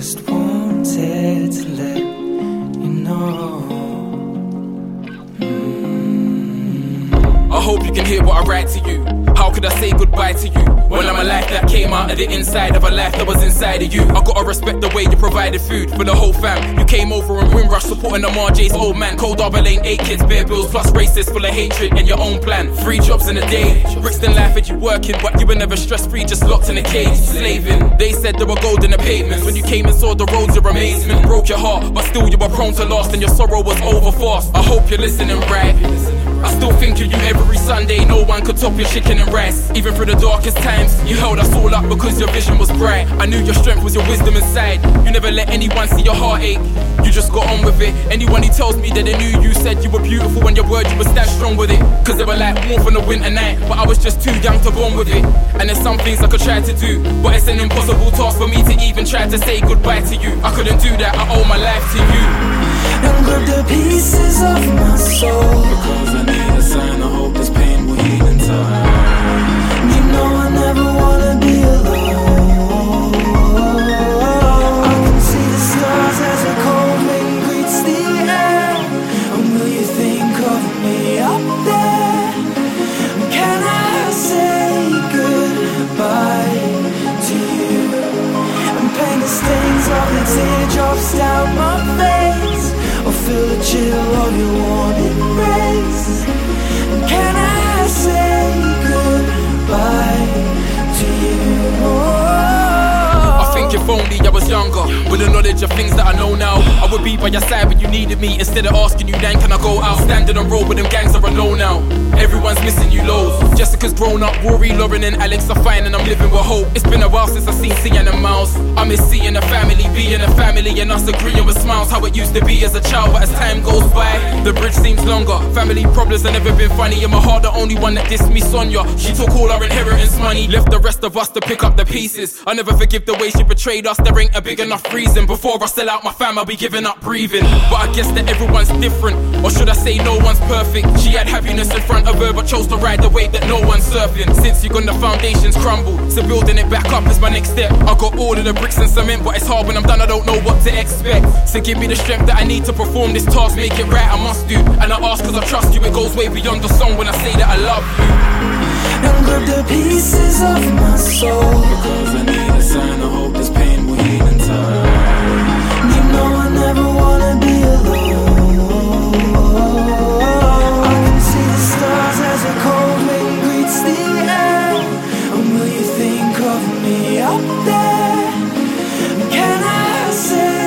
just wanted to let you know. I hope you can hear what I write to you. How could I say goodbye to you when I'm a life that came out of the inside of a life that was inside of you? I gotta respect the way you provided food for the whole fam. You came over and Windrush supporting the Marjay's old man. Cold Arbor Lane, 8 kids, bare bills, plus racists full of hatred and your own plan. 3 jobs in a day. Brixton life had you working, but you were never stress-free, just locked in a cage, slaving. They said there were gold in the pavements. When you came and saw the roads, your amazement broke your heart, but still you were prone to loss and your sorrow was over fast. I hope you're listening right. I still think of you every Sunday. No one could top your chicken and rice. Even through the darkest times, you held us all up because your vision was bright. I knew your strength was your wisdom inside. You never let anyone see your heartache. You just got on with it. Anyone who tells me that they knew you said you were beautiful when your word, you would stand strong with it. Cause they were like warmth on a winter night, but I was just too young to bond with it. And there's some things I could try to do, but it's an impossible task for me to even try to say goodbye to you. I couldn't do that, I owe my life to you. And grab the pieces of my soul, because I need a sign, I hope this pain will heal in time. You know I never wanna be alone. I can see the stars as a cold wind greets the air. And will you think of me up there? Can I say goodbye to you? And paint the stains of the teardrops down my face, or feel the chill of your warm embrace. Can I say goodbye to you? I think if only I was younger, with the knowledge of things that I know now, I would be by your side when you needed me, instead of asking you, Dan, can I go out? Standing on road with them gangs are alone now. Everyone's missing you loads. Jessica's grown up, Rory, Lauren and Alex are fine, and I'm living with hope. It's been a while since I've seen Sian and Miles. I miss seeing a family, being a family, and us agreeing with smiles. How it used to be as a child, but as time goes by, the bridge seems longer. Family problems have never been funny. In my heart, the only one that dissed me, Sonia. She took all our inheritance money, left the rest of us to pick up the pieces. I never forgive the way she betrayed us. There ain't a big enough reason. Before I sell out my fam, I'll be giving up breathing. But I guess that everyone's different, or should I say no one's perfect. She had happiness in front of her, but chose to ride the wave that no one's surfing. Since you gone, the foundations crumble, so building it back up is my next step. I got all of the bricks and cement, but it's hard when I'm done, I don't know what to expect. So give me the strength that I need to perform this task, make it right, I must do. And I ask cause I trust you, it goes way beyond the song when I say that I love you. And grab the pieces of my soul, because I need a sign, I hope this pain will heal in time. You know I never wanna be alone. I can see the stars as a cold wind greets the air. And will you think of me up there? Can I say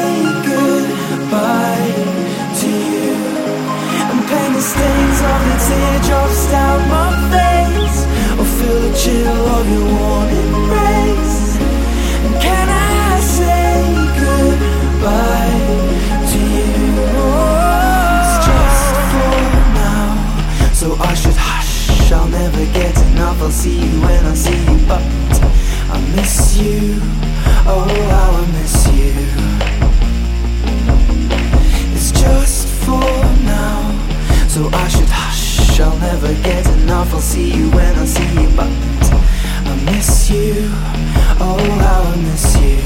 goodbye to you? And paint the stains of the teardrops down my face, or feel the chill of your warm embrace. And can I say goodbye to you? It's just for now, so I should hush. I'll never get enough, I'll see you when I see you, but I miss you, oh how I miss you. It's just for now, so I should hush. I'll never get enough, I'll see you when I see you, but I miss you, oh how I miss you.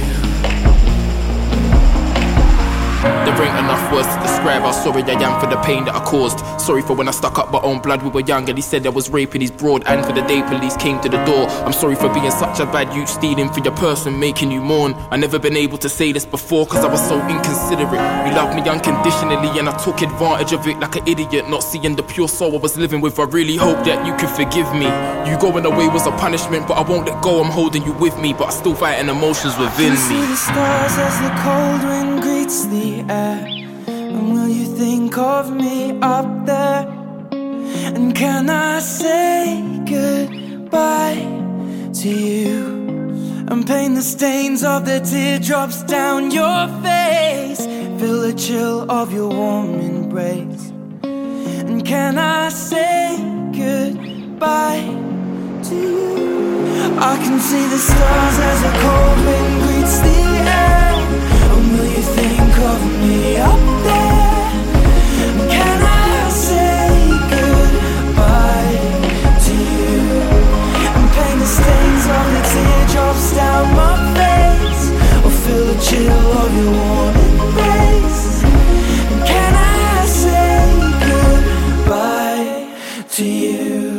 There ain't enough words to describe how sorry I am for the pain that I caused. Sorry for when I stuck up my own blood, we were young and he said I was raping his broad. And for the day police came to the door, I'm sorry for being such a bad youth, stealing for your person, making you mourn. I never been able to say this before cause I was so inconsiderate. You loved me unconditionally and I took advantage of it like an idiot, not seeing the pure soul I was living with. I really hope that you can forgive me. You going away was a punishment, but I won't let go, I'm holding you with me, but I still fighting emotions within me. See the stars as the cold wind greets the air. And will you think of me up there? And can I say goodbye to you? And paint the stains of the teardrops down your face, feel the chill of your warm embrace. And can I say goodbye to you? I can see the stars as a cold wind greets the air. And will you think of me up there? Can I say goodbye to you? And paint the stains of the teardrops down my face, or feel the chill of your warm embrace. And can I say goodbye to you?